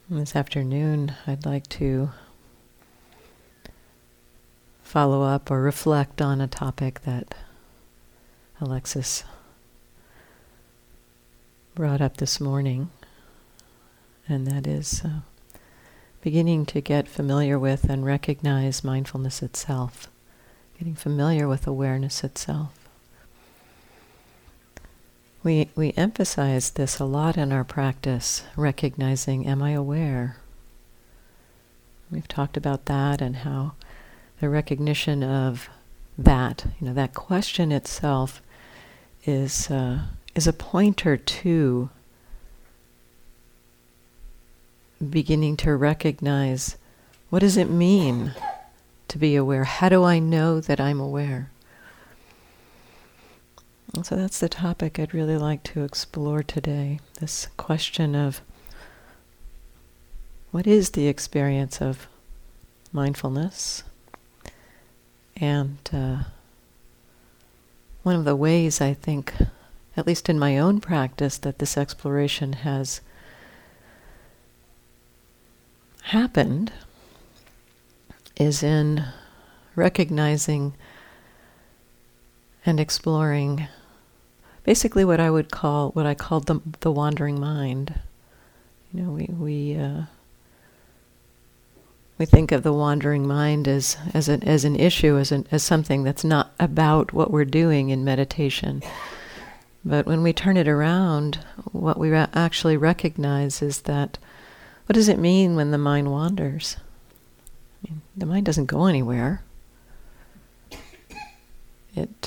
This afternoon, I'd like to follow up or reflect on a topic that Alexis brought up this morning, and that is beginning to get familiar with and recognize mindfulness itself, getting familiar with awareness itself. We emphasize this a lot in our practice, recognizing, am I aware? We've talked about that and how the recognition of that, that question itself is a pointer to beginning to recognize, what does it mean to be aware? How do I know that I'm aware? And so that's the topic I'd really like to explore today, this question of what is the experience of mindfulness? And one of the ways I think, at least in my own practice, that this exploration has happened is in recognizing and exploring basically what I call the wandering mind. We think of the wandering mind as an issue, as something that's not about what we're doing in meditation. But when we turn it around, what we actually recognize is that, what does it mean when the mind wanders? The mind doesn't go anywhere. It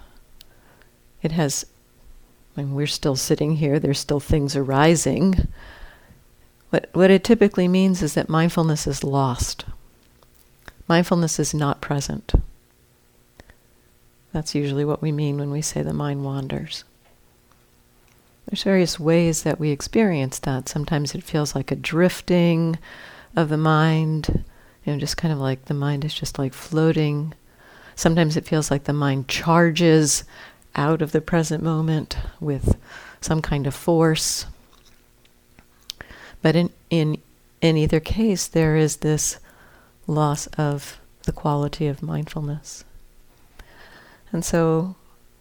has, we're still sitting here, there's still things arising. What it typically means is that mindfulness is lost. Mindfulness is not present. That's usually what we mean when we say the mind wanders. There's various ways that we experience that. Sometimes it feels like a drifting of the mind, just kind of like the mind is just like floating. Sometimes it feels like the mind charges out of the present moment with some kind of force. But in either case, there is this loss of the quality of mindfulness. And so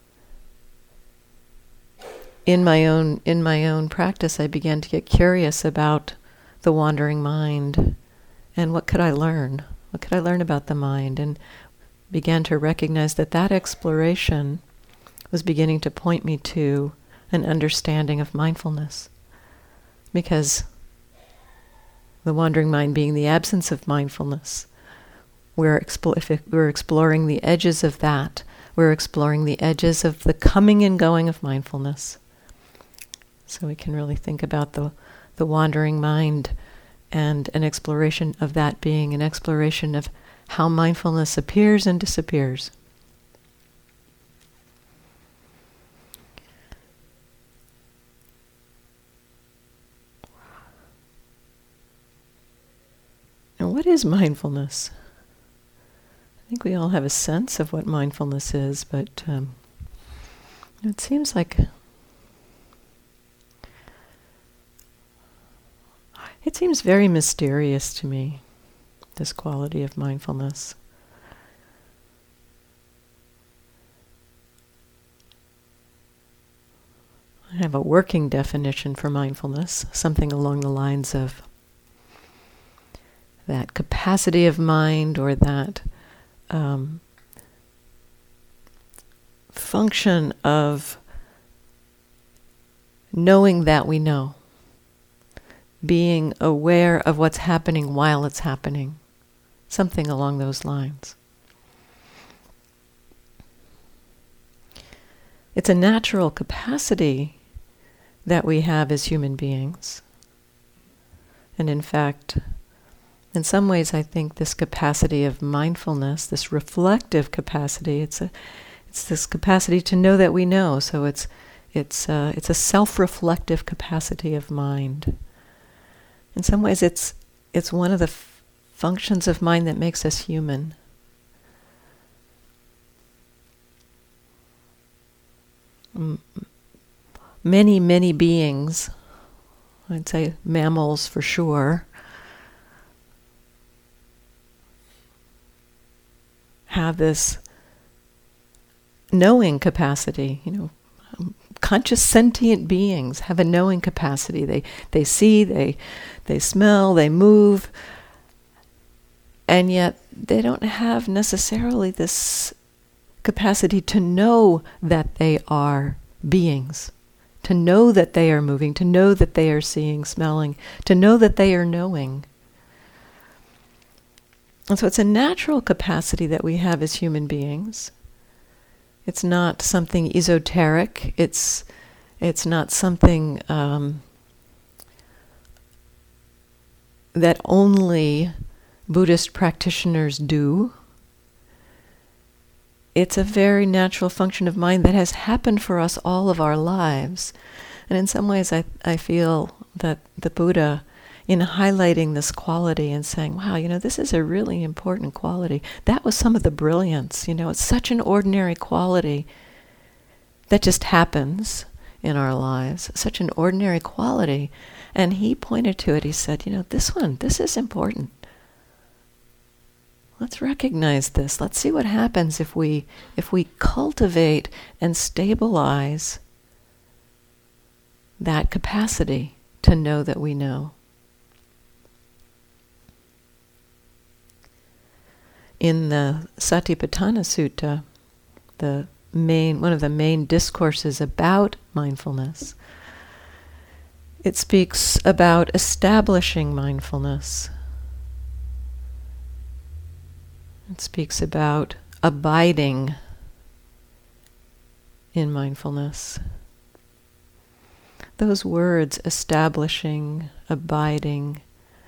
in my own practice, I began to get curious about the wandering mind and what could I learn? What could I learn about the mind? And began to recognize that exploration was beginning to point me to an understanding of mindfulness. Because the wandering mind being the absence of mindfulness, if we're exploring the edges of that, we're exploring the edges of the coming and going of mindfulness. So we can really think about the wandering mind and an exploration of that being an exploration of how mindfulness appears and disappears. And what is mindfulness? I think we all have a sense of what mindfulness is, but it seems like it seems very mysterious to me, this quality of mindfulness. I have a working definition for mindfulness, something along the lines of that capacity of mind, or that function of knowing that we know, being aware of what's happening while it's happening, something along those lines. It's a natural capacity that we have as human beings. And in fact, in some ways, I think this capacity of mindfulness, this reflective capacity, it's this capacity to know that we know. So it's a self-reflective capacity of mind. In some ways, it's one of the functions of mind that makes us human. Many beings, I'd say mammals for sure, have this knowing capacity. Conscious sentient beings have a knowing capacity. They see, they smell, they move, and yet they don't have necessarily this capacity to know that they are beings, to know that they are moving, to know that they are seeing, smelling, to know that they are knowing. And so it's a natural capacity that we have as human beings. It's not something esoteric. It's not something that only Buddhist practitioners do. It's a very natural function of mind that has happened for us all of our lives. And in some ways I feel that the Buddha, in highlighting this quality and saying, wow, this is a really important quality, that was some of the brilliance. It's such an ordinary quality that just happens in our lives, such an ordinary quality. And he pointed to it, he said, this is important. Let's recognize this. Let's see what happens if we cultivate and stabilize that capacity to know that we know. In the Satipatthana Sutta, one of the main discourses about mindfulness, it speaks about establishing mindfulness. It speaks about abiding in mindfulness. Those words, establishing, abiding,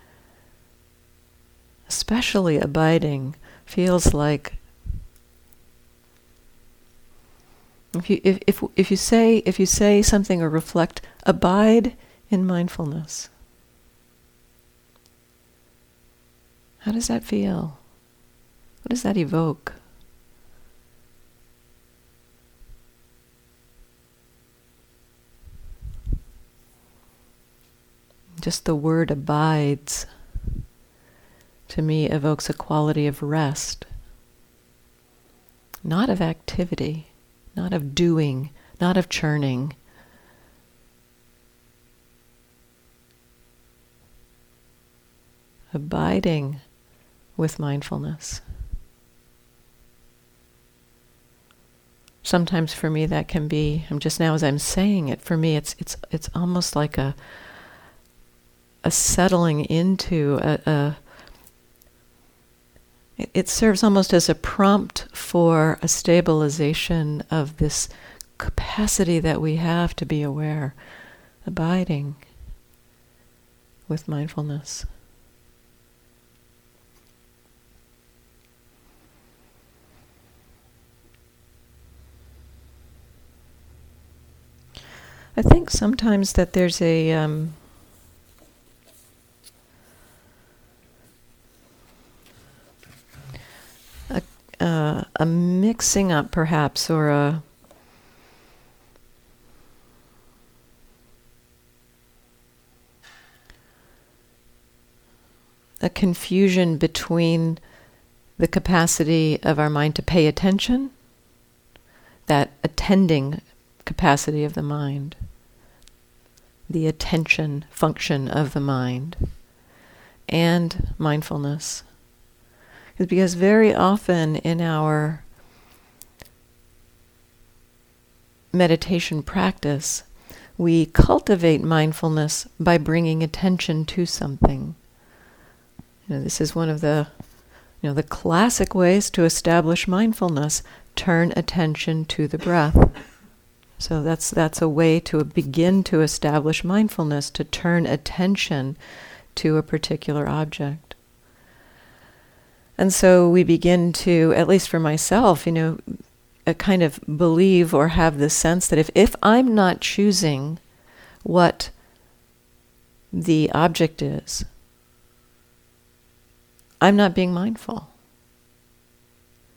especially abiding, feels like if you say something or reflect, abide in mindfulness. How does that feel? What does that evoke? Just the word abides, to me, evokes a quality of rest, not of activity, not of doing, not of churning. Abiding with mindfulness. Sometimes for me that can be, just now as I'm saying it, for me it's almost like a settling into it serves almost as a prompt for a stabilization of this capacity that we have to be aware, abiding with mindfulness. I think sometimes that there's a mixing up, perhaps, or a confusion between the capacity of our mind to pay attention, that attending capacity of the mind, the attention function of the mind, and mindfulness. Because very often in our meditation practice, we cultivate mindfulness by bringing attention to something. This is one of the classic ways to establish mindfulness: turn attention to the breath. So that's a way to begin to establish mindfulness, to turn attention to a particular object. And so we begin to, at least for myself, kind of believe or have the sense that if I'm not choosing what the object is, I'm not being mindful.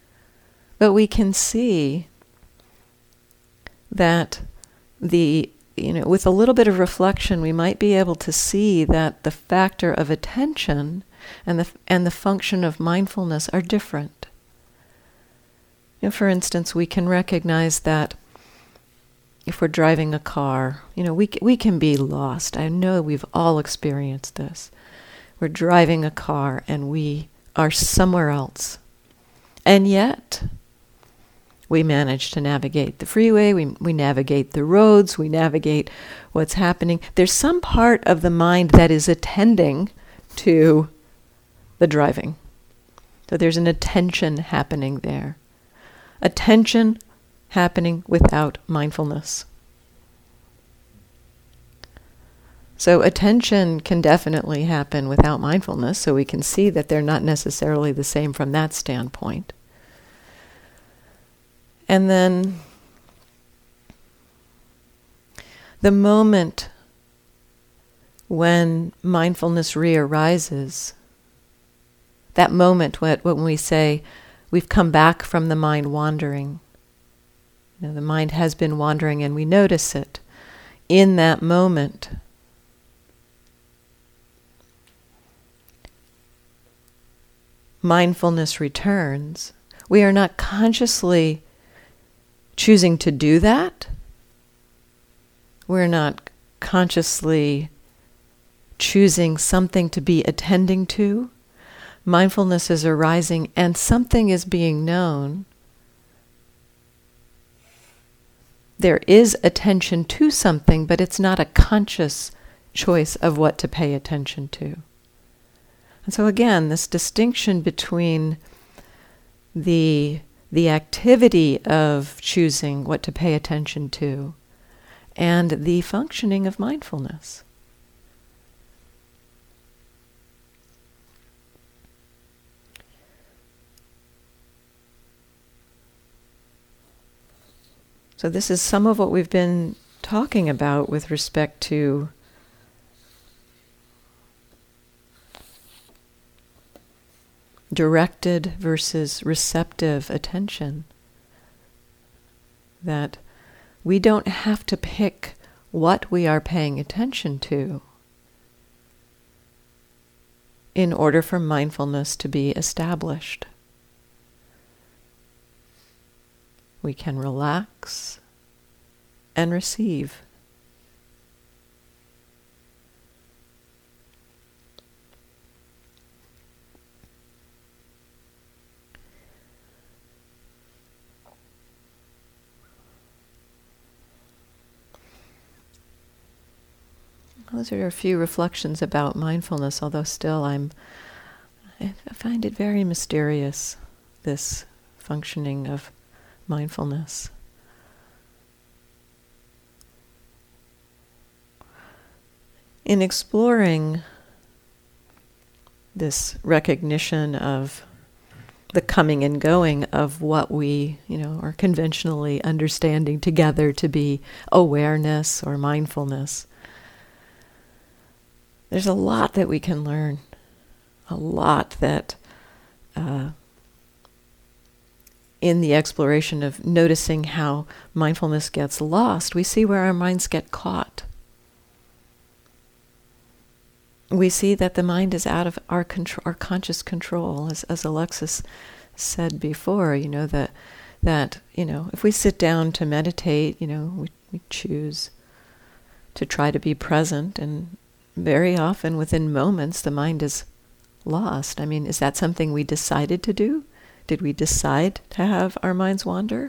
But we can see that the with a little bit of reflection, we might be able to see that the factor of attention and the function of mindfulness are different. For instance, we can recognize that if we're driving a car, we can be lost. I know we've all experienced this. We're driving a car and we are somewhere else. And yet, we manage to navigate the freeway, we navigate the roads, we navigate what's happening. There's some part of the mind that is attending to the driving. So there's an attention happening there. Attention happening without mindfulness. So attention can definitely happen without mindfulness, so we can see that they're not necessarily the same from that standpoint. And then the moment when mindfulness re-arises, that moment when we say we've come back from the mind wandering, the mind has been wandering and we notice it, in that moment, mindfulness returns. We are not consciously choosing to do that. We're not consciously choosing something to be attending to. Mindfulness is arising and something is being known. There is attention to something, but it's not a conscious choice of what to pay attention to. And so again, this distinction between the activity of choosing what to pay attention to and the functioning of mindfulness. So this is some of what we've been talking about with respect to directed versus receptive attention. That we don't have to pick what we are paying attention to in order for mindfulness to be established. We can relax and receive. Those are a few reflections about mindfulness, although still I find it very mysterious, this functioning of mindfulness. In exploring this recognition of the coming and going of what we, are conventionally understanding together to be awareness or mindfulness, there's a lot that we can learn, a lot that in the exploration of noticing how mindfulness gets lost, we see where our minds get caught. We see that the mind is out of our conscious control, as Alexis said before. That if we sit down to meditate, we choose to try to be present, and very often within moments the mind is lost. Is that something we decided to do? Did we decide to have our minds wander?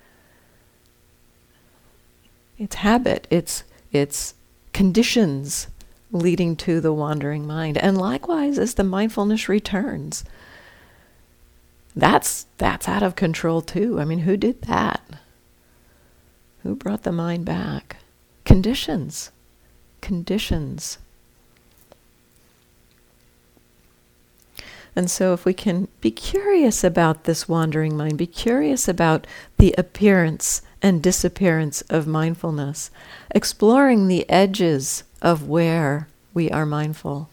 It's habit. It's conditions leading to the wandering mind. And likewise, as the mindfulness returns, that's out of control too. Who did that? Who brought the mind back? Conditions. And so if we can be curious about this wandering mind, be curious about the appearance and disappearance of mindfulness, exploring the edges of where we are mindful.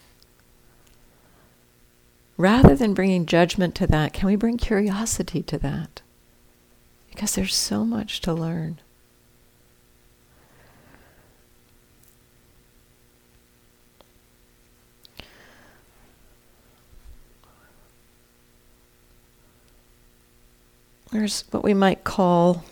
Rather than bringing judgment to that, can we bring curiosity to that? Because there's so much to learn. There's what we might call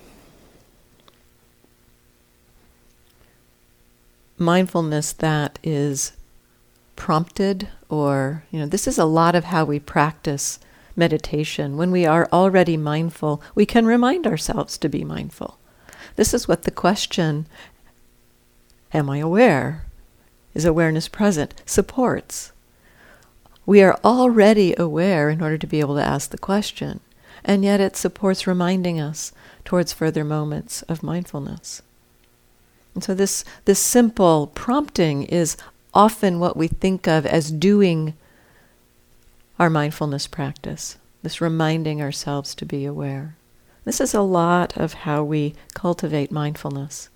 mindfulness that is prompted, or, this is a lot of how we practice meditation. When we are already mindful, we can remind ourselves to be mindful. This is what the question, am I aware? Is awareness present? Supports. We are already aware in order to be able to ask the question, and yet it supports reminding us towards further moments of mindfulness. And so this simple prompting is often what we think of as doing our mindfulness practice, this reminding ourselves to be aware. This is a lot of how we cultivate mindfulness.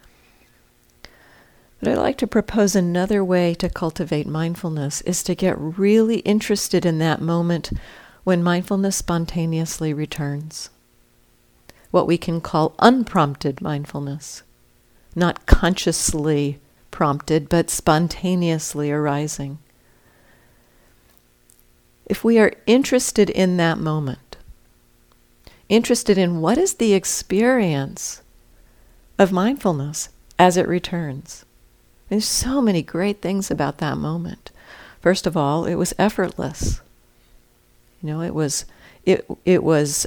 But I'd like to propose another way to cultivate mindfulness is to get really interested in that moment when mindfulness spontaneously returns. What we can call unprompted mindfulness. Not consciously prompted, but spontaneously arising. If we are interested in that moment, interested in what is the experience of mindfulness as it returns, there's so many great things about that moment. First of all, it was effortless. It was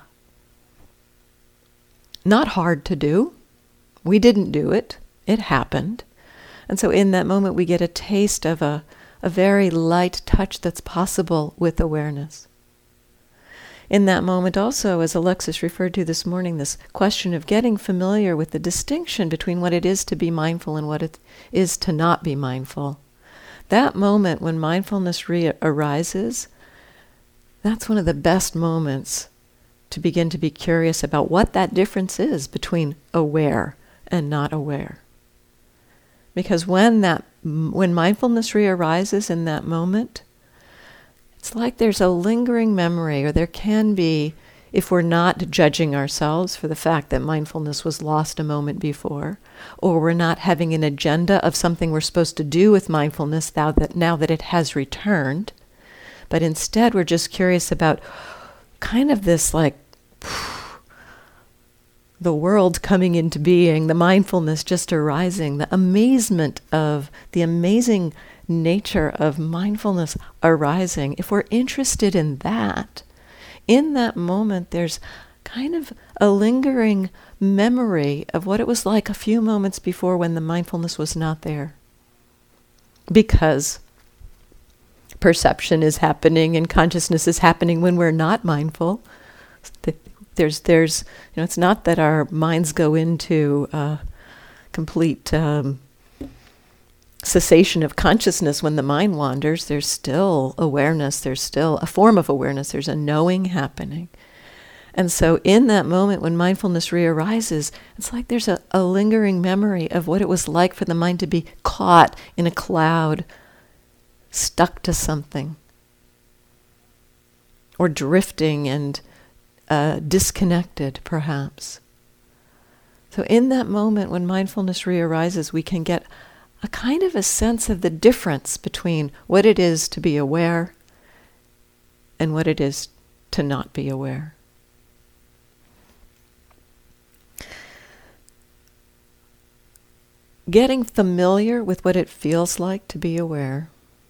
not hard to do. We didn't do it. It happened. And so in that moment we get a taste of a very light touch that's possible with awareness. In that moment also, as Alexis referred to this morning, this question of getting familiar with the distinction between what it is to be mindful and what it is to not be mindful. That moment when mindfulness arises, that's one of the best moments to begin to be curious about what that difference is between aware and not aware. Because when mindfulness arises in that moment, it's like there's a lingering memory, or there can be, if we're not judging ourselves for the fact that mindfulness was lost a moment before, or we're not having an agenda of something we're supposed to do with mindfulness now that it has returned, but instead we're just curious about kind of this like the world coming into being, the mindfulness just arising, the amazement of the amazing nature of mindfulness arising. If we're interested in that moment there's kind of a lingering memory of what it was like a few moments before when the mindfulness was not there. Because perception is happening and consciousness is happening when we're not mindful. There's it's not that our minds go into complete cessation of consciousness when the mind wanders. There's still awareness. There's still a form of awareness. There's a knowing happening. And so in that moment when mindfulness rearises, it's like there's a lingering memory of what it was like for the mind to be caught in a cloud, stuck to something, or drifting and disconnected, perhaps. So in that moment when mindfulness rearises, we can get a kind of a sense of the difference between what it is to be aware and what it is to not be aware. Getting familiar with what it feels like to be aware.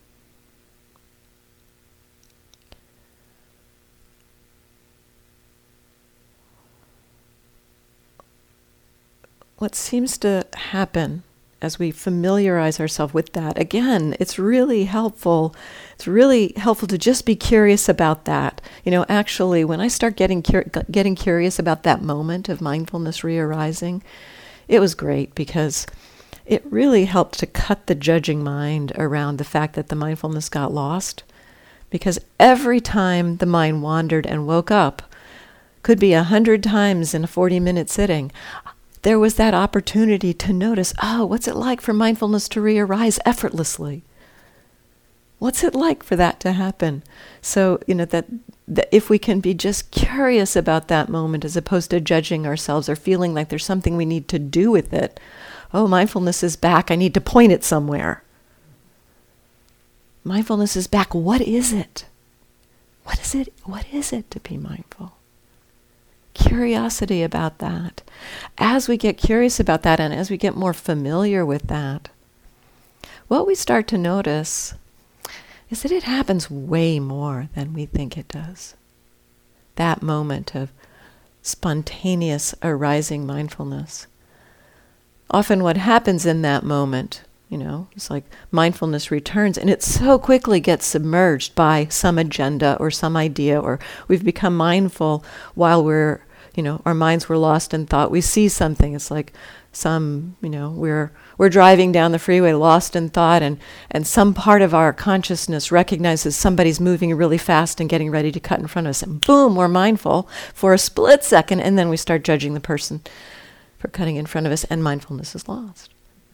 What seems to happen as we familiarize ourselves with that, again, it's really helpful. It's really helpful to just be curious about that. Actually, when I start getting curious about that moment of mindfulness rearising, it was great because it really helped to cut the judging mind around the fact that the mindfulness got lost. Because every time the mind wandered and woke up, could be 100 times in a 40-minute sitting, there was that opportunity to notice, what's it like for mindfulness to rearise effortlessly? What's it like for that to happen? So, that if we can be just curious about that moment as opposed to judging ourselves or feeling like there's something we need to do with it. Oh, mindfulness is back. I need to point it somewhere. Mindfulness is back. What is it? What is it? What is it to be mindful? curiosity about that. As we get curious about that and as we get more familiar with that, what we start to notice is that it happens way more than we think it does. That moment of spontaneous arising mindfulness. Often what happens in that moment, it's like mindfulness returns and it so quickly gets submerged by some agenda or some idea, or we've become mindful while our minds were lost in thought. We see something. It's like we're driving down the freeway lost in thought, and some part of our consciousness recognizes somebody's moving really fast and getting ready to cut in front of us, and boom, we're mindful for a split second, and then we start judging the person for cutting in front of us, and mindfulness is lost.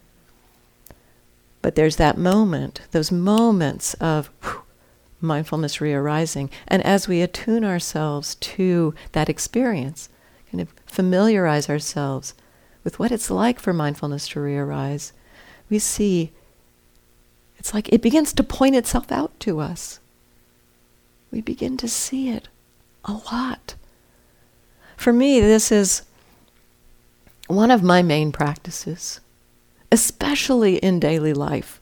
But there's that moment, those moments of mindfulness re-arising, and as we attune ourselves to that experience, kind of familiarize ourselves with what it's like for mindfulness to re-arise, we see it's like it begins to point itself out to us. We begin to see it a lot. For me, this is one of my main practices, especially in daily life.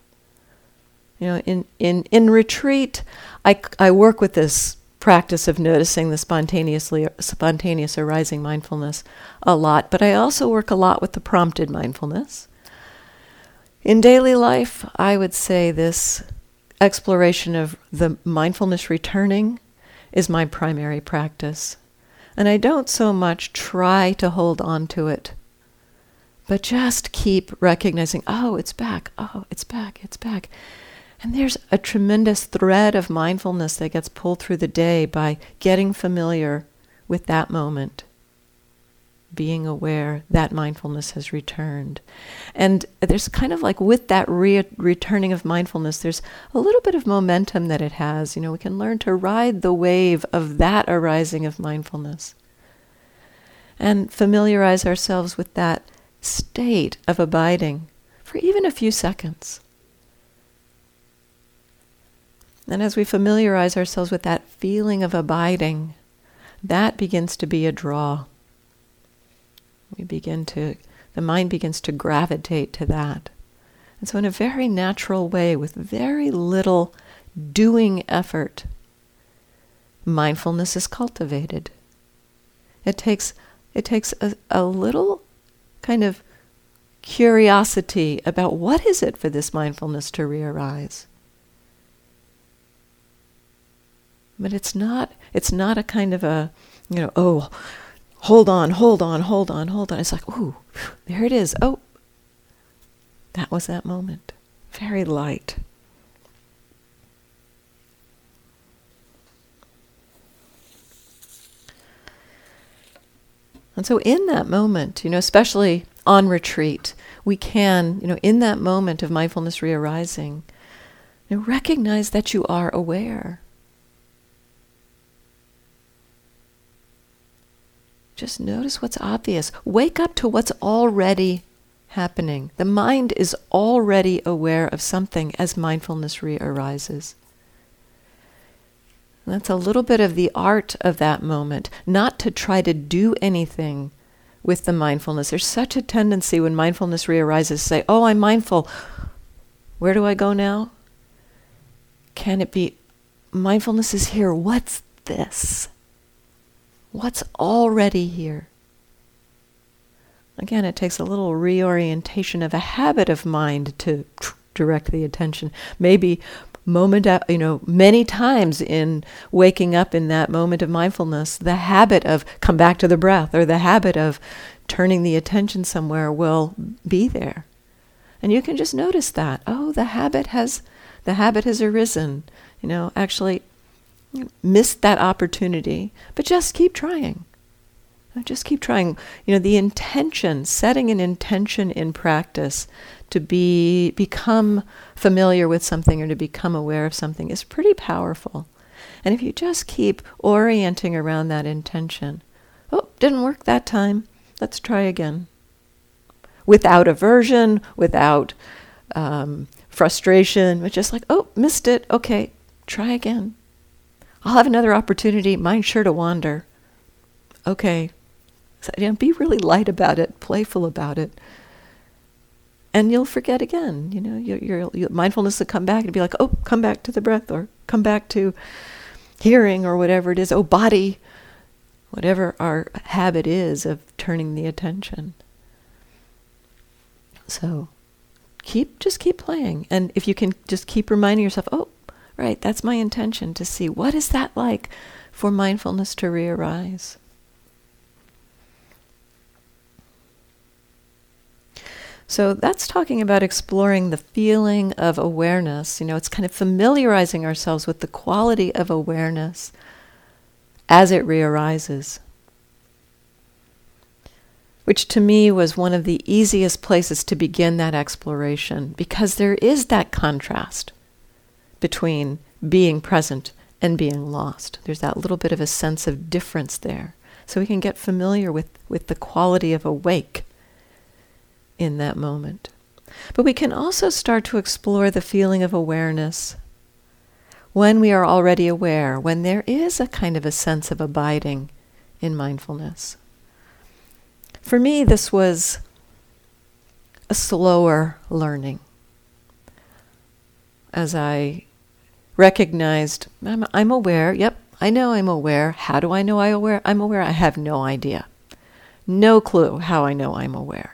In retreat, I work with this practice of noticing the spontaneous arising mindfulness a lot, but I also work a lot with the prompted mindfulness. In daily life, I would say this exploration of the mindfulness returning is my primary practice. And I don't so much try to hold on to it, but just keep recognizing, oh, it's back, it's back. And there's a tremendous thread of mindfulness that gets pulled through the day by getting familiar with that moment, being aware that mindfulness has returned. And there's kind of like with that returning of mindfulness, there's a little bit of momentum that it has. We can learn to ride the wave of that arising of mindfulness and familiarize ourselves with that state of abiding for even a few seconds. And as we familiarize ourselves with that feeling of abiding, that begins to be a draw. The mind begins to gravitate to that. And so in a very natural way, with very little doing effort, mindfulness is cultivated. It takes a little kind of curiosity about what is it for this mindfulness to re-arise. But it's not a kind of a, hold on. It's like, ooh, there it is. Oh, that was that moment. Very light. And so in that moment, especially on retreat, we can, in that moment of mindfulness re-arising, recognize that you are aware. Just notice what's obvious. Wake up to what's already happening. The mind is already aware of something as mindfulness re-arises. That's a little bit of the art of that moment, not to try to do anything with the mindfulness. There's such a tendency when mindfulness re-arises to say, oh, I'm mindful. Where do I go now? Can it be, mindfulness is here. What's this? What's already here? Again, it takes a little reorientation of a habit of mind to direct the attention. Maybe many times in waking up in that moment of mindfulness, the habit of come back to the breath or the habit of turning the attention somewhere will be there. And you can just notice that. Oh, the habit has arisen. Actually missed that opportunity, but just keep trying. Just keep trying. The intention, setting an intention in practice to become familiar with something or to become aware of something is pretty powerful. And if you just keep orienting around that intention, oh, didn't work that time, let's try again. Without aversion, without frustration, but just like, oh, missed it, okay, try again. I'll have another opportunity, mine's sure to wander. Okay, So, be really light about it, playful about it. And you'll forget again. Your mindfulness will come back and be like, oh, come back to the breath, or come back to hearing, or whatever it is. Oh, body, whatever our habit is of turning the attention. So just keep playing. And if you can just keep reminding yourself, oh, right, that's my intention, to see what is that like for mindfulness to re-arise. So that's talking about exploring the feeling of awareness. It's kind of familiarizing ourselves with the quality of awareness as it re-arises, which to me was one of the easiest places to begin that exploration, because there is that contrast between being present and being lost. There's that little bit of a sense of difference there. So we can get familiar with the quality of awake in that moment. But we can also start to explore the feeling of awareness when we are already aware, when there is a kind of a sense of abiding in mindfulness. For me, this was a slower learning. As I recognized, I'm aware, yep, I know I'm aware. How do I know I'm aware? I have no idea. No clue how I know I'm aware.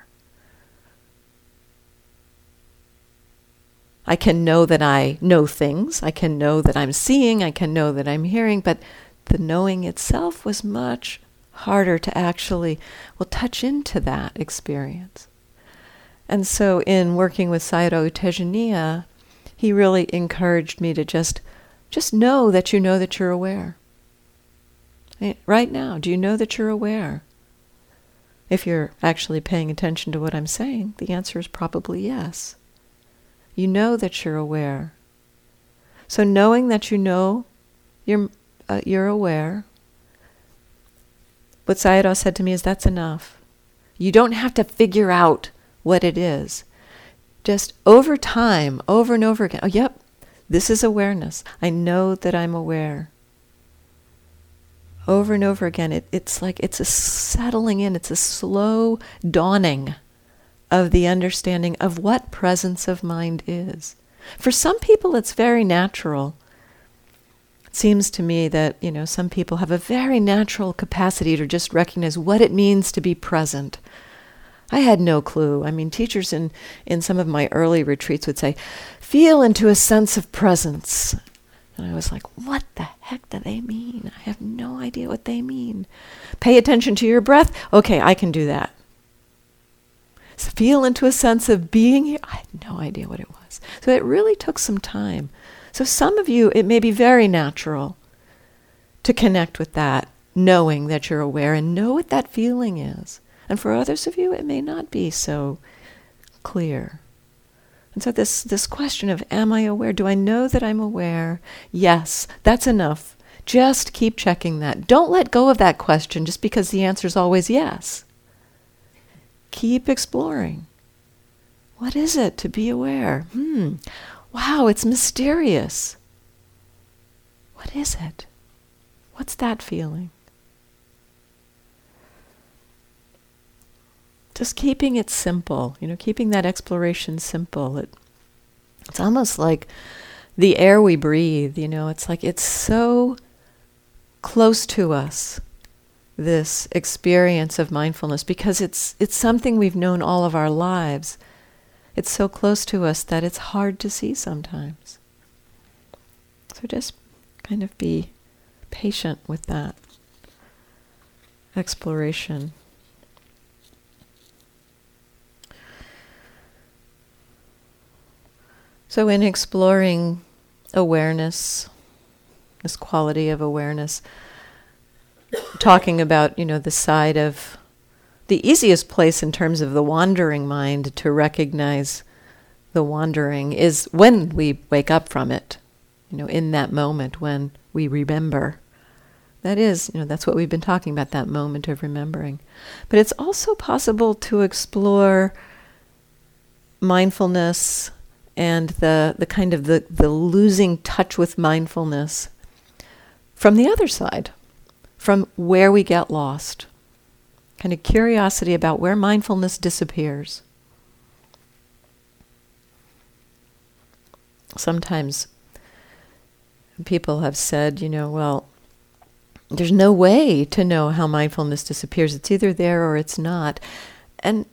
I can know that I know things. I can know that I'm seeing. I can know that I'm hearing. But the knowing itself was much harder to actually, touch into that experience. And so in working with Sayadaw U Tejaniya, he really encouraged me to just know that you're aware. Right now, do you know that you're aware? If you're actually paying attention to what I'm saying, the answer is probably yes. You know that you're aware. So knowing that you know you're aware, what Sayadaw said to me is, that's enough. You don't have to figure out what it is. Just over time, over and over again, oh, yep, this is awareness. I know that I'm aware. Over and over again, it's like it's a settling in, it's a slow dawning of the understanding of what presence of mind is. For some people, it's very natural. It seems to me that, some people have a very natural capacity to just recognize what it means to be present. I had no clue. Teachers in some of my early retreats would say, feel into a sense of presence. And I was like, what the heck do they mean? I have no idea what they mean. Pay attention to your breath. Okay, I can do that. So feel into a sense of being here. I had no idea what it was. So it really took some time. So some of you, it may be very natural to connect with that, knowing that you're aware and know what that feeling is. And for others of you, it may not be so clear. And so this question of, am I aware? Do I know that I'm aware? Yes, that's enough. Just keep checking that. Don't let go of that question just because the answer is always yes. Keep exploring. What is it to be aware? Wow, it's mysterious. What is it? What's that feeling? Just keeping it simple, keeping that exploration simple. It's almost like the air we breathe, it's like it's so close to us, this experience of mindfulness, because it's something we've known all of our lives. It's so close to us that it's hard to see sometimes. So just kind of be patient with that exploration. So in exploring awareness, this quality of awareness, talking about, the side of the easiest place in terms of the wandering mind to recognize the wandering is when we wake up from it, in that moment when we remember. That is, that's what we've been talking about, that moment of remembering. But it's also possible to explore mindfulness and the kind of the losing touch with mindfulness from the other side, from where we get lost. kind of curiosity about where mindfulness disappears. Sometimes people have said, well, there's no way to know how mindfulness disappears. It's either there or it's not. And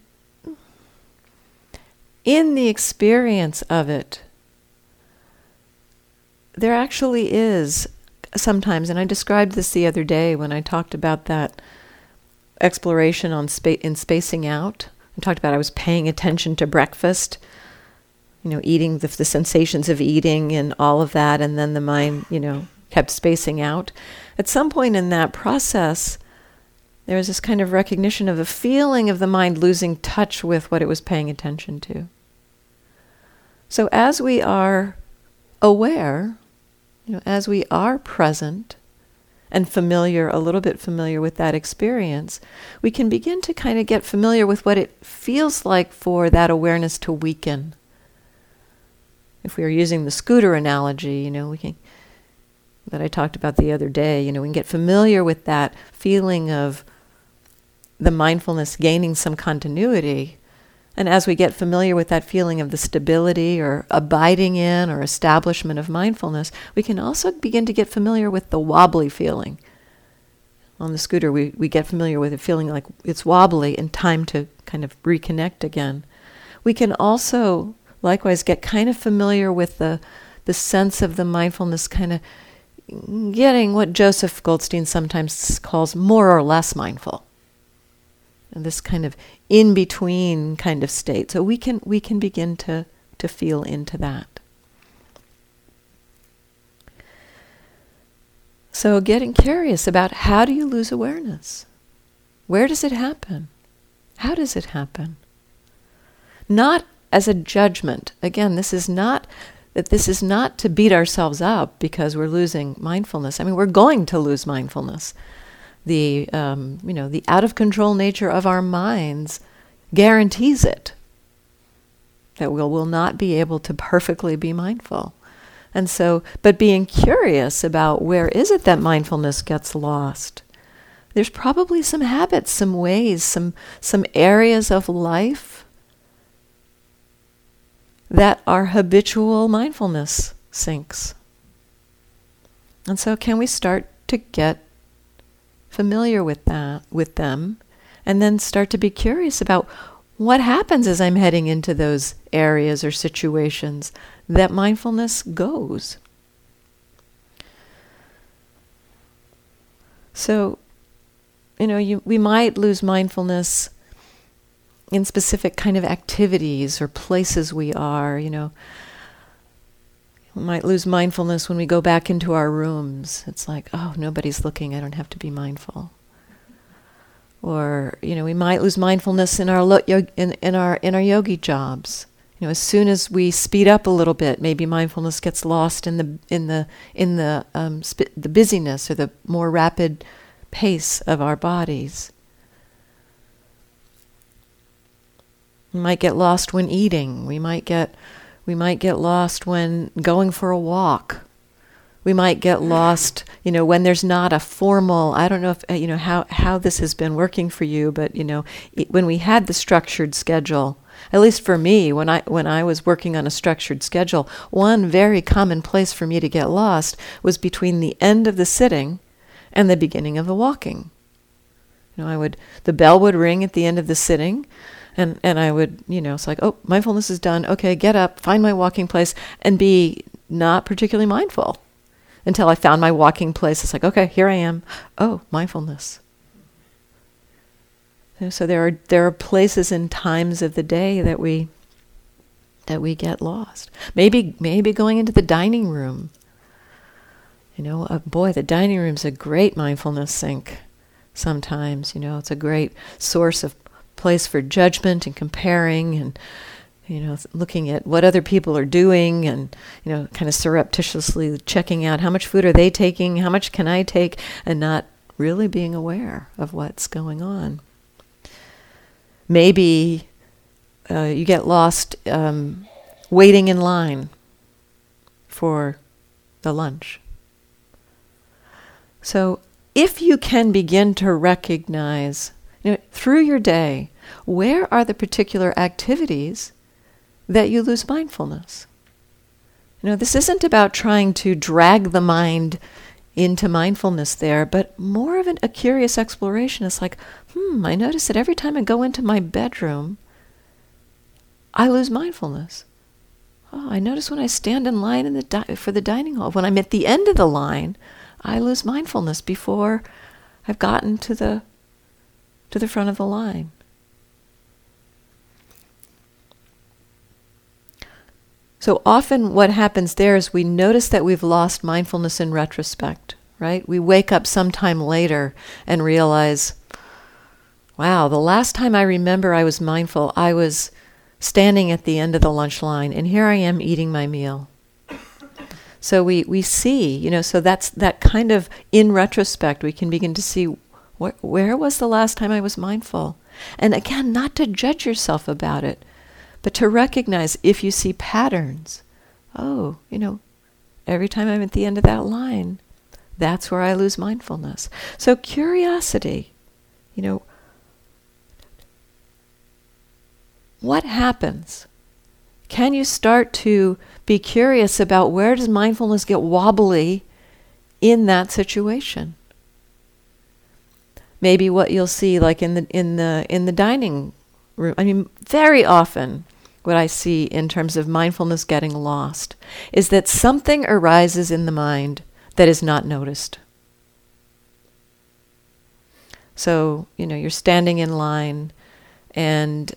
in the experience of it, there actually is sometimes, and I described this the other day when I talked about that exploration on in spacing out. I talked about I was paying attention to breakfast, eating the sensations of eating and all of that, and then the mind, kept spacing out. At some point in that process, there was this kind of recognition of a feeling of the mind losing touch with what it was paying attention to. So as we are aware, as we are present and a little bit familiar with that experience, we can begin to kind of get familiar with what it feels like for that awareness to weaken. If we are using the scooter analogy, that I talked about the other day, we can get familiar with that feeling of the mindfulness gaining some continuity. And as we get familiar with that feeling of the stability or abiding in or establishment of mindfulness, we can also begin to get familiar with the wobbly feeling. On the scooter, we get familiar with it feeling like it's wobbly and time to kind of reconnect again. We can also likewise get kind of familiar with the sense of the mindfulness kind of getting what Joseph Goldstein sometimes calls more or less mindful. And this kind of in-between kind of state. So we can begin to feel into that. So getting curious about how do you lose awareness? Where does it happen? How does it happen? Not as a judgment. Again, this is not to beat ourselves up because we're losing mindfulness. I mean, we're going to lose mindfulness. The out of control nature of our minds guarantees it, that we will not be able to perfectly be mindful. And so, but being curious about where is it that mindfulness gets lost? There's probably some habits, some ways, some areas of life that are habitual mindfulness sinks. And so can we start to get familiar with them, and then start to be curious about what happens as I'm heading into those areas or situations that mindfulness goes. So, we might lose mindfulness in specific kind of activities or places we are, We might lose mindfulness when we go back into our rooms. It's like, oh, nobody's looking, I don't have to be mindful. Or, we might lose mindfulness in our in our yogi jobs. As soon as we speed up a little bit, maybe mindfulness gets lost in the busyness or the more rapid pace of our bodies. We might get lost when eating. We might get lost when going for a walk. We might get lost, when there's not a formal, I don't know if, how this has been working for you, but, when we had the structured schedule, at least for me, when I was working on a structured schedule, one very common place for me to get lost was between the end of the sitting and the beginning of the walking. The bell would ring at the end of the sitting, and I would, it's like, oh, mindfulness is done. Okay, get up, find my walking place, and be not particularly mindful until I found my walking place. It's like, okay, here I am. Oh, mindfulness. So there are places and times of the day that we get lost. Maybe going into the dining room. The dining room's a great mindfulness sink. Sometimes, it's a great source of place for judgment and comparing and, looking at what other people are doing and, kind of surreptitiously checking out how much food are they taking, how much can I take, and not really being aware of what's going on. Maybe you get lost waiting in line for the lunch. So if you can begin to recognize Through your day, where are the particular activities that you lose mindfulness? This isn't about trying to drag the mind into mindfulness there, but more of a curious exploration. It's like, I notice that every time I go into my bedroom, I lose mindfulness. Oh, I notice when I stand in line for the dining hall, when I'm at the end of the line, I lose mindfulness before I've gotten to the front of the line. So often what happens there is we notice that we've lost mindfulness in retrospect, right? We wake up sometime later and realize, wow, the last time I remember I was mindful, I was standing at the end of the lunch line, and here I am eating my meal. So we see, so that's that kind of, in retrospect, we can begin to see where was the last time I was mindful? And again, not to judge yourself about it, but to recognize if you see patterns. Oh, every time I'm at the end of that line, that's where I lose mindfulness. So curiosity, what happens? Can you start to be curious about where does mindfulness get wobbly in that situation? Maybe what you'll see, like in the dining room. Very often, what I see in terms of mindfulness getting lost is that something arises in the mind that is not noticed. So, you're standing in line, and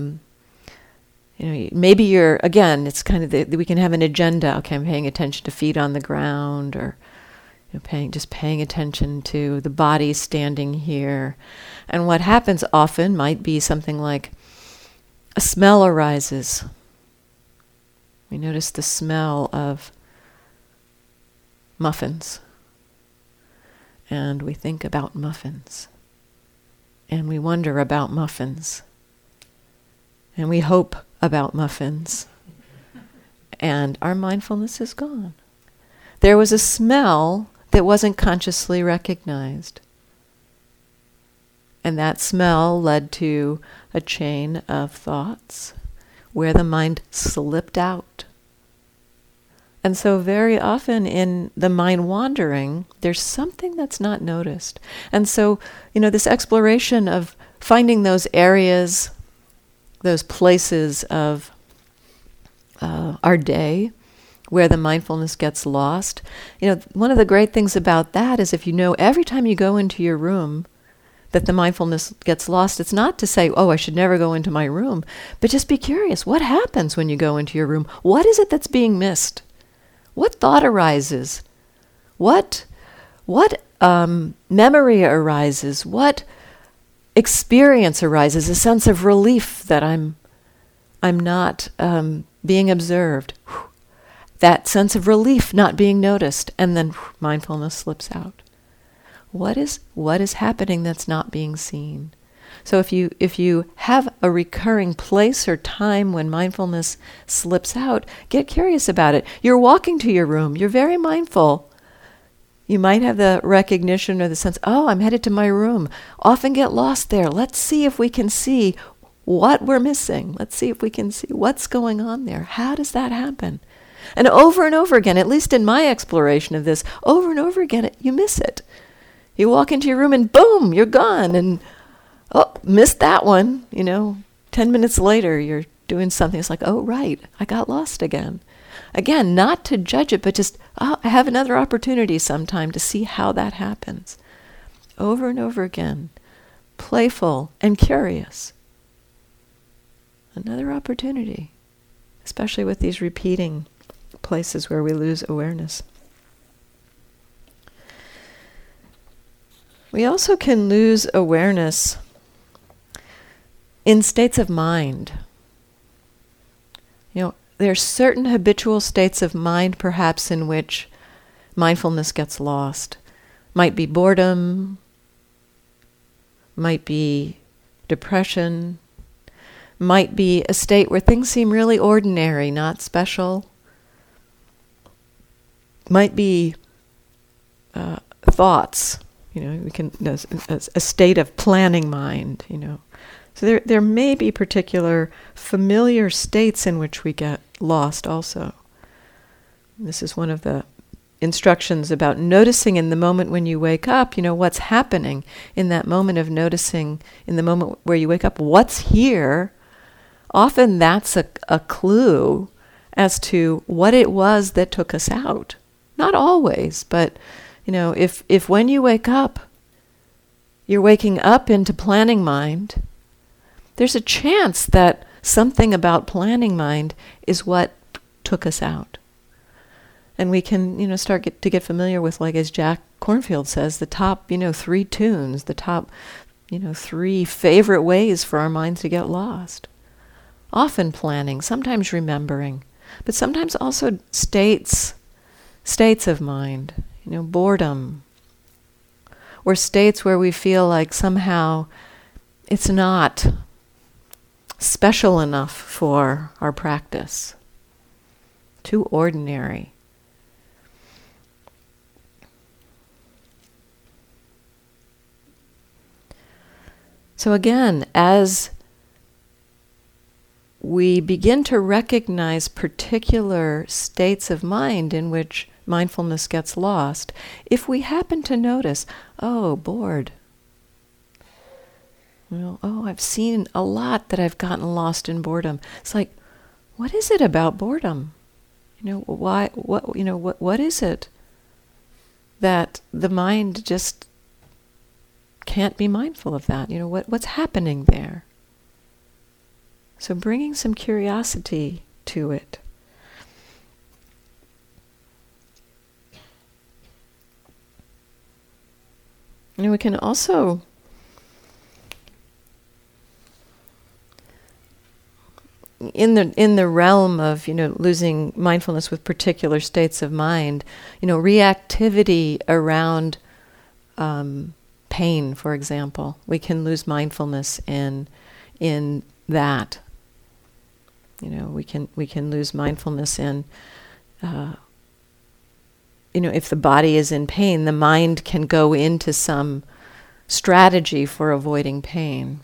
maybe you're, again, it's kind of we can have an agenda. Okay, I'm paying attention to feet on the ground, or paying attention to the body standing here. And what happens often might be something like a smell arises. We notice the smell of muffins. And we think about muffins. And we wonder about muffins. And we hope about muffins. And our mindfulness is gone. There was a smell that wasn't consciously recognized. And that smell led to a chain of thoughts where the mind slipped out. And so very often in the mind wandering, there's something that's not noticed. And so, this exploration of finding those areas, those places of our day where the mindfulness gets lost. One of the great things about that is if every time you go into your room that the mindfulness gets lost, it's not to say, oh, I should never go into my room, but just be curious. What happens when you go into your room? What is it that's being missed? What thought arises? What memory arises? What experience arises? A sense of relief that I'm not being observed. That sense of relief not being noticed, and then mindfulness slips out. What is happening that's not being seen? So if you have a recurring place or time when mindfulness slips out, get curious about it. You're walking to your room. You're very mindful. You might have the recognition or the sense, oh, I'm headed to my room. Often get lost there. Let's see if we can see what we're missing. Let's see if we can see what's going on there. How does that happen? And over again, at least in my exploration of this, over and over again, you miss it. You walk into your room and boom, you're gone. And, oh, missed that one. 10 minutes later, you're doing something. It's like, oh, right, I got lost again. Again, not to judge it, but just, I have another opportunity sometime to see how that happens. Over and over again, playful and curious. Another opportunity, especially with these repeating places where we lose awareness. We also can lose awareness in states of mind. There are certain habitual states of mind, perhaps, in which mindfulness gets lost. Might be boredom, might be depression, might be a state where things seem really ordinary, not special. Might be thoughts We can, a state of planning mind, So there may be particular familiar states in which we get lost also. This is one of the instructions about noticing in the moment when you wake up, what's happening in that moment of noticing, in the moment where you wake up, what's here. Often that's a clue as to what it was that took us out. Not always, but if when you wake up, you're waking up into planning mind, there's a chance that something about planning mind is what took us out. And we can, start to get familiar with, like as Jack Kornfield says, the top, 3 tunes, the top, 3 favorite ways for our minds to get lost. Often planning, sometimes remembering, but sometimes also states of mind, boredom, or states where we feel like somehow it's not special enough for our practice, too ordinary. So again, as we begin to recognize particular states of mind in which mindfulness gets lost, if we happen to notice, bored. I've seen a lot that I've gotten lost in boredom. It's like, what is it about boredom? Why? What is it that the mind just can't be mindful of that? What's happening there? So bringing some curiosity to it. We can also in the realm of losing mindfulness with particular states of mind, reactivity around pain, for example, we can lose mindfulness in that. We can lose mindfulness in if the body is in pain, the mind can go into some strategy for avoiding pain.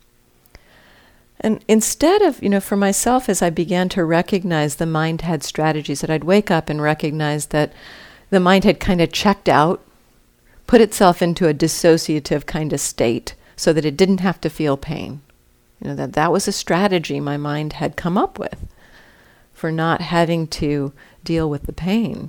And instead of, for myself, as I began to recognize the mind had strategies, that I'd wake up and recognize that the mind had kind of checked out, put itself into a dissociative kind of state so that it didn't have to feel pain. That was a strategy my mind had come up with for not having to deal with the pain.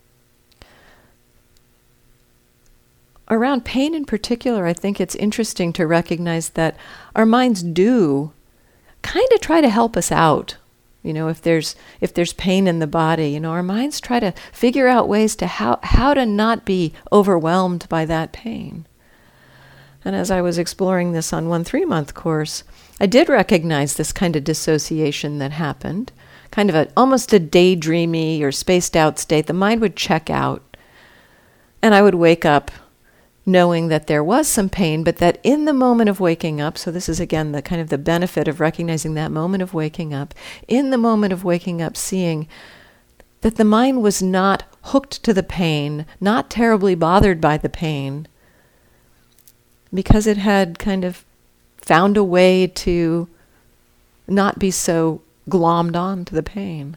Around pain in particular, I think it's interesting to recognize that our minds do kind of try to help us out. If there's pain in the body, our minds try to figure out ways to how to not be overwhelmed by that pain. And as I was exploring this on 1 3-month course, I did recognize this kind of dissociation that happened, kind of almost a daydreamy or spaced out state. The mind would check out, and I would wake up knowing that there was some pain, but that in the moment of waking up, so this is again the kind of the benefit of recognizing that moment of waking up, in the moment of waking up, seeing that the mind was not hooked to the pain, not terribly bothered by the pain, because it had kind of found a way to not be so glommed on to the pain.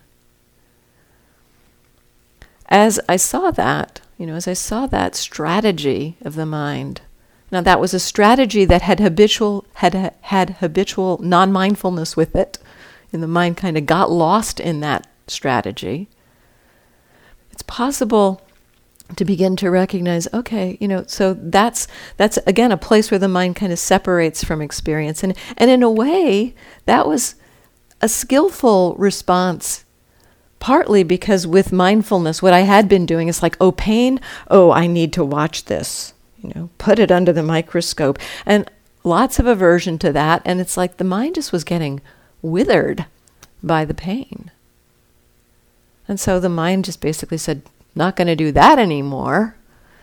As I saw that, as I saw that strategy of the mind, now that was a strategy that had habitual non-mindfulness with it, and the mind kind of got lost in that strategy. It's possible to begin to recognize, okay, so that's again a place where the mind kind of separates from experience, and in a way that was a skillful response. Partly because with mindfulness, what I had been doing is like, pain, I need to watch this, put it under the microscope. And lots of aversion to that. And it's like the mind just was getting withered by the pain. And so the mind just basically said, not going to do that anymore.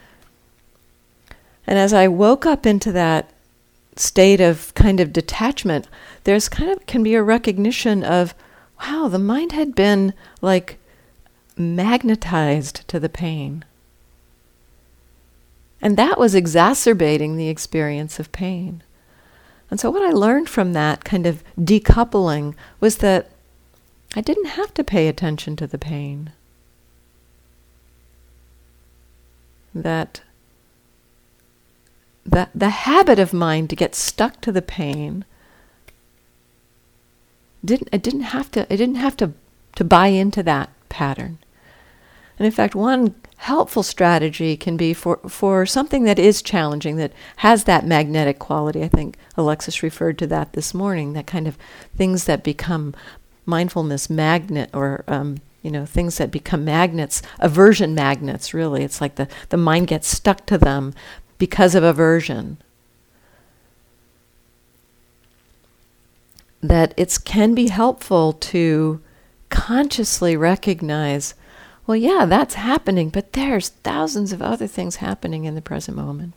And as I woke up into that state of kind of detachment, there's can be a recognition of, wow, the mind had been like magnetized to the pain. And that was exacerbating the experience of pain. And so what I learned from that kind of decoupling was that I didn't have to pay attention to the pain. That the habit of mind to get stuck to the pain I didn't have to buy into that pattern. And in fact, one helpful strategy can be for something that is challenging, that has that magnetic quality. I think Alexis referred to that this morning, that kind of things that become mindfulness magnet, or things that become magnets, aversion magnets, really. It's like the mind gets stuck to them because of aversion. That it can be helpful to consciously recognize, well, yeah, that's happening, but there's thousands of other things happening in the present moment.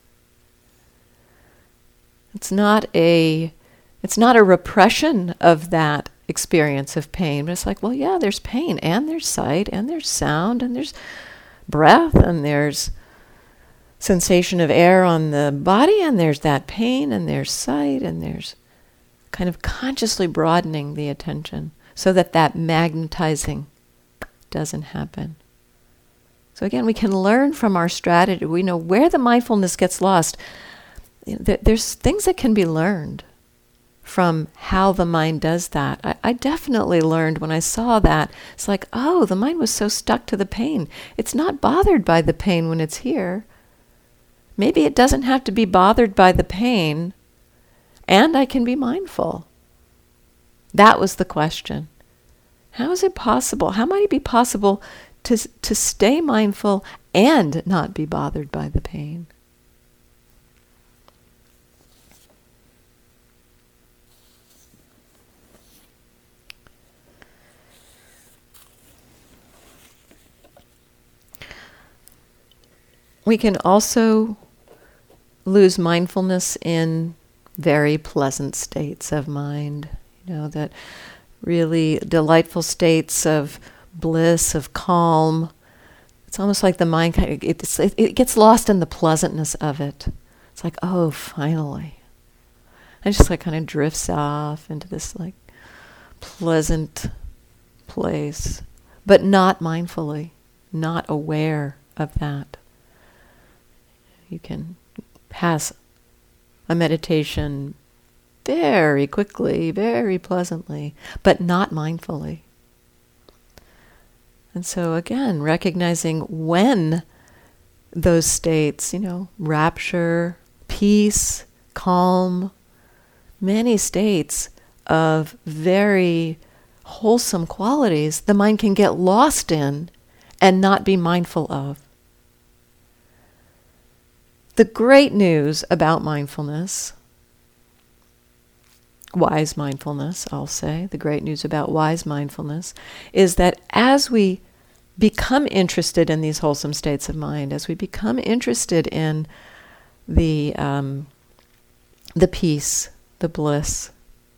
It's not a repression of that experience of pain, but it's like, well, yeah, there's pain, and there's sight, and there's sound, and there's breath, and there's sensation of air on the body, and there's that pain, and there's sight, and there's kind of consciously broadening the attention so that magnetizing doesn't happen. So again, we can learn from our strategy. We know where the mindfulness gets lost. There's things that can be learned from how the mind does that. I definitely learned when I saw that. It's like, oh, the mind was so stuck to the pain. It's not bothered by the pain when it's here. Maybe it doesn't have to be bothered by the pain, and I can be mindful. That was the question. How is it possible? How might it be possible to stay mindful and not be bothered by the pain? We can also lose mindfulness in very pleasant states of mind, that really delightful states of bliss, of calm. It's almost like the mind it gets lost in the pleasantness of it. It's like, oh, finally. And just like kind of drifts off into this like pleasant place, but not mindfully, not aware of that. You can pass a meditation very quickly, very pleasantly, but not mindfully. And so again, recognizing when those states, rapture, peace, calm, many states of very wholesome qualities, the mind can get lost in and not be mindful of. The great news about mindfulness, wise mindfulness, I'll say, the great news about wise mindfulness is that as we become interested in these wholesome states of mind, as we become interested in the peace, the bliss,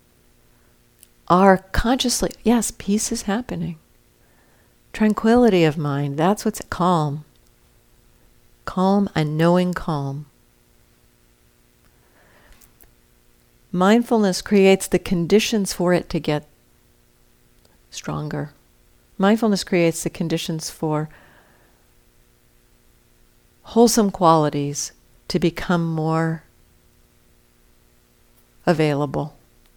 are consciously, yes, peace is happening. Tranquility of mind, that's what's calm. Calm and knowing calm. Mindfulness creates the conditions for it to get stronger. Mindfulness creates the conditions for wholesome qualities to become more available.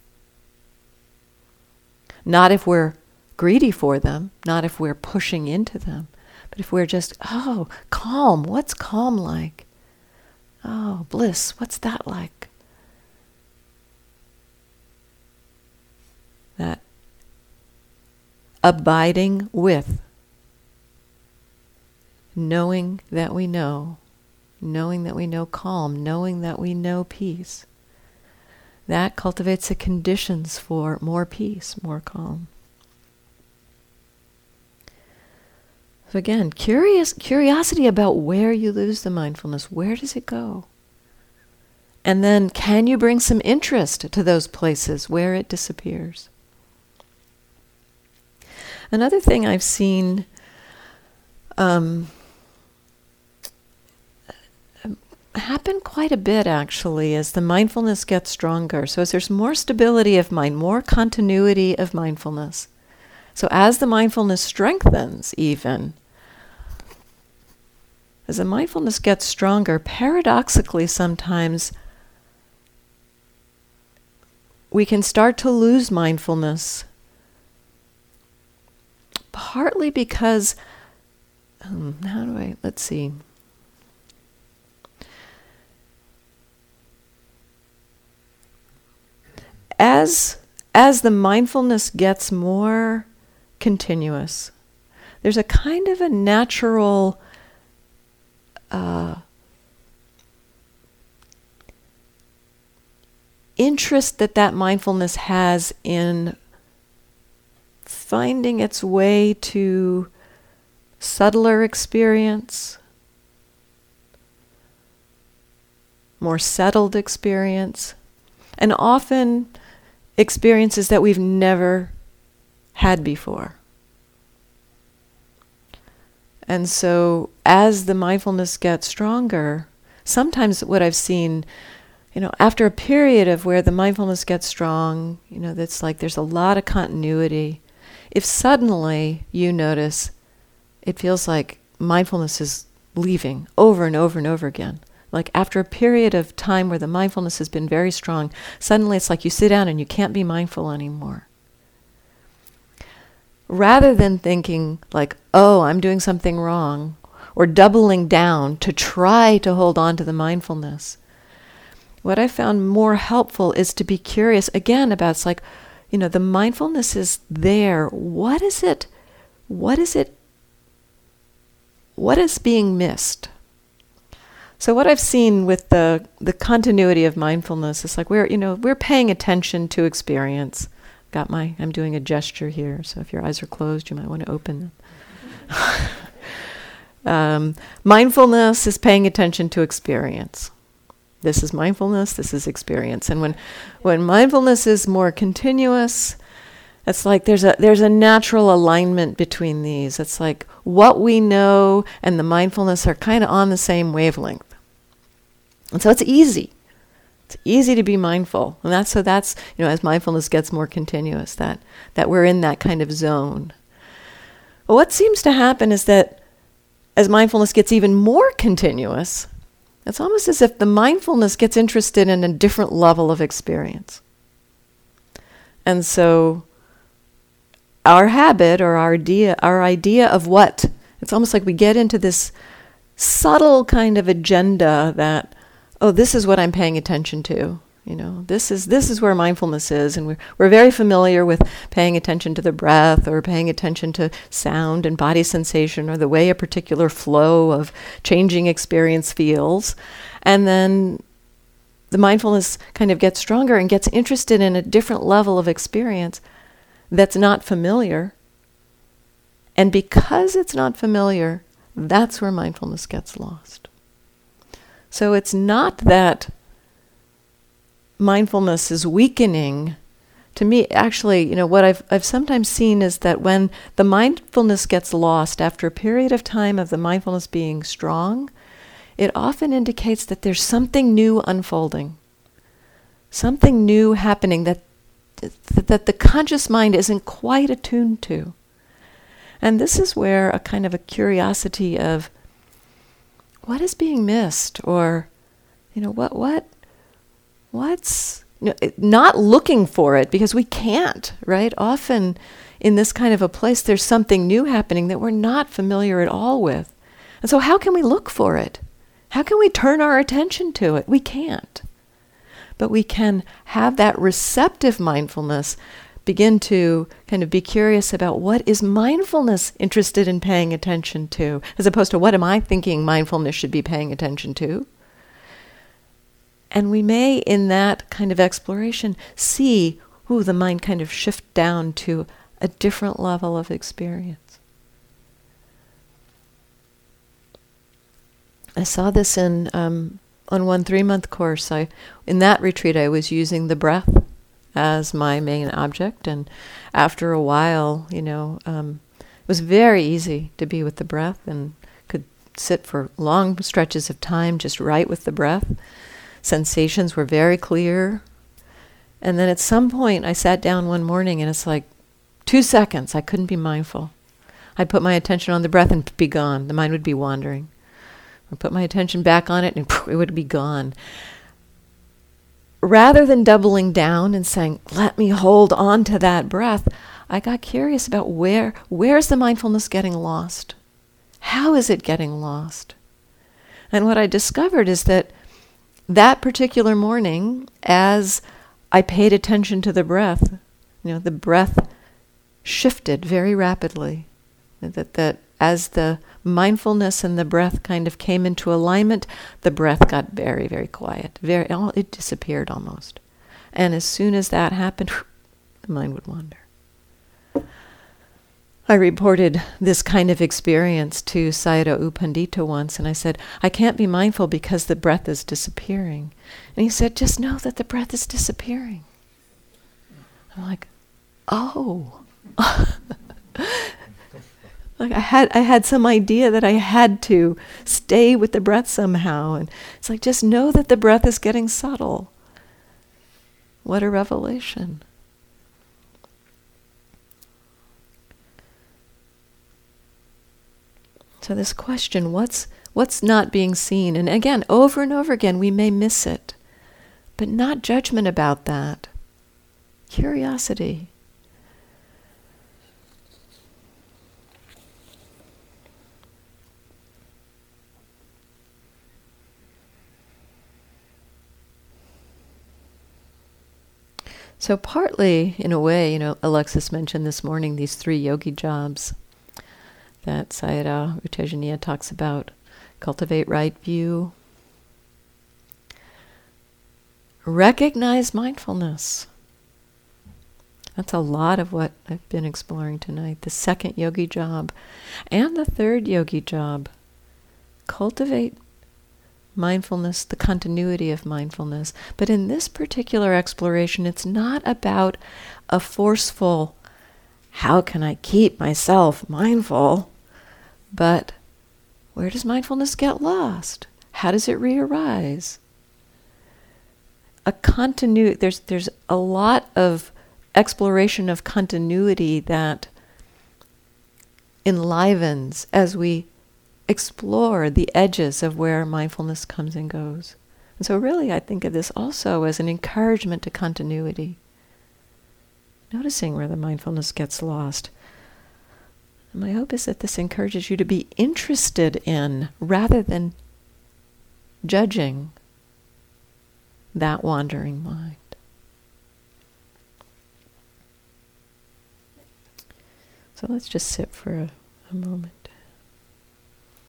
Not if we're greedy for them, not if we're pushing into them, but if we're just, oh, calm, what's calm like? Oh, bliss, what's that like? That abiding with, knowing that we know calm, knowing that we know peace. That cultivates the conditions for more peace, more calm. So again, curiosity about where you lose the mindfulness. Where does it go? And then can you bring some interest to those places where it disappears? Another thing I've seen happen quite a bit, actually, as the mindfulness gets stronger. So as there's more stability of mind, more continuity of mindfulness. So as the mindfulness strengthens, even, as the mindfulness gets stronger, paradoxically sometimes we can start to lose mindfulness, partly because, let's see. As the mindfulness gets more continuous, there's a kind of a natural interest that mindfulness has in finding its way to subtler experience, more settled experience, and often experiences that we've never had before. And so as the mindfulness gets stronger, sometimes what I've seen, after a period of where the mindfulness gets strong, that's like there's a lot of continuity. If suddenly you notice it feels like mindfulness is leaving over and over and over again, like after a period of time where the mindfulness has been very strong, suddenly it's like you sit down and you can't be mindful anymore. Rather than thinking like, oh, I'm doing something wrong, or doubling down to try to hold on to the mindfulness, what I found more helpful is to be curious again about, it's like, the mindfulness is there. What is it? What is being missed? So what I've seen with the continuity of mindfulness is like we're paying attention to experience. I'm doing a gesture here, so if your eyes are closed, you might want to open them. Mindfulness is paying attention to experience. This is mindfulness, this is experience. And when mindfulness is more continuous, it's like there's a natural alignment between these. It's like what we know and the mindfulness are kind of on the same wavelength. And so it's easy. It's easy to be mindful. And that's as mindfulness gets more continuous, that we're in that kind of zone. But what seems to happen is that as mindfulness gets even more continuous, it's almost as if the mindfulness gets interested in a different level of experience. And so our habit or our idea of what, it's almost like we get into this subtle kind of agenda that, oh, this is what I'm paying attention to. This is where mindfulness is, and we're very familiar with paying attention to the breath or paying attention to sound and body sensation or the way a particular flow of changing experience feels. And then the mindfulness kind of gets stronger and gets interested in a different level of experience that's not familiar. And because it's not familiar, that's where mindfulness gets lost. So it's not that mindfulness is weakening. To me, actually, what I've sometimes seen is that when the mindfulness gets lost after a period of time of the mindfulness being strong, it often indicates that there's something new unfolding, something new happening that the conscious mind isn't quite attuned to. And this is where a kind of a curiosity of what is being missed, or what's not looking for it, because we can't, right? Often in this kind of a place, there's something new happening that we're not familiar at all with. And so how can we look for it? How can we turn our attention to it? We can't. But we can have that receptive mindfulness begin to kind of be curious about what is mindfulness interested in paying attention to, as opposed to what am I thinking mindfulness should be paying attention to. And we may, in that kind of exploration, see, the mind kind of shift down to a different level of experience. I saw this on one 3-month course. In that retreat, I was using the breath as my main object, and after a while, it was very easy to be with the breath and could sit for long stretches of time just right with the breath. Sensations were very clear. And then at some point I sat down one morning and it's like 2 seconds, I couldn't be mindful. I'd put my attention on the breath and be gone. The mind would be wandering. I'd put my attention back on it and it would be gone. Rather than doubling down and saying, let me hold on to that breath, I got curious about where's the mindfulness getting lost? How is it getting lost? And what I discovered is that particular morning, as I paid attention to the breath, the breath shifted very rapidly. That as the mindfulness and the breath kind of came into alignment, the breath got very, very quiet. It disappeared almost. And as soon as that happened, the mind would wander. I reported this kind of experience to Sayadaw U Pandita once, and I said, I can't be mindful because the breath is disappearing. And he said, just know that the breath is disappearing. I'm like, oh. Like I had some idea that I had to stay with the breath somehow. And it's like, just know that the breath is getting subtle. What a revelation. So this question, what's not being seen? And again, over and over again, we may miss it. But not judgment about that. Curiosity. So partly, in a way, Alexis mentioned this morning these 3 yogi jobs that Sayadaw U Tejaniya talks about. Cultivate right view. Recognize mindfulness. That's a lot of what I've been exploring tonight. The 2nd yogi job and the 3rd yogi job. Cultivate mindfulness, the continuity of mindfulness. But in this particular exploration, it's not about a forceful, how can I keep myself mindful? But where does mindfulness get lost? How does it re-arise? A continuity, there's a lot of exploration of continuity that enlivens as we explore the edges of where mindfulness comes and goes. And so really I think of this also as an encouragement to continuity. Noticing where the mindfulness gets lost. And my hope is that this encourages you to be interested in, rather than judging, that wandering mind. So let's just sit for a moment.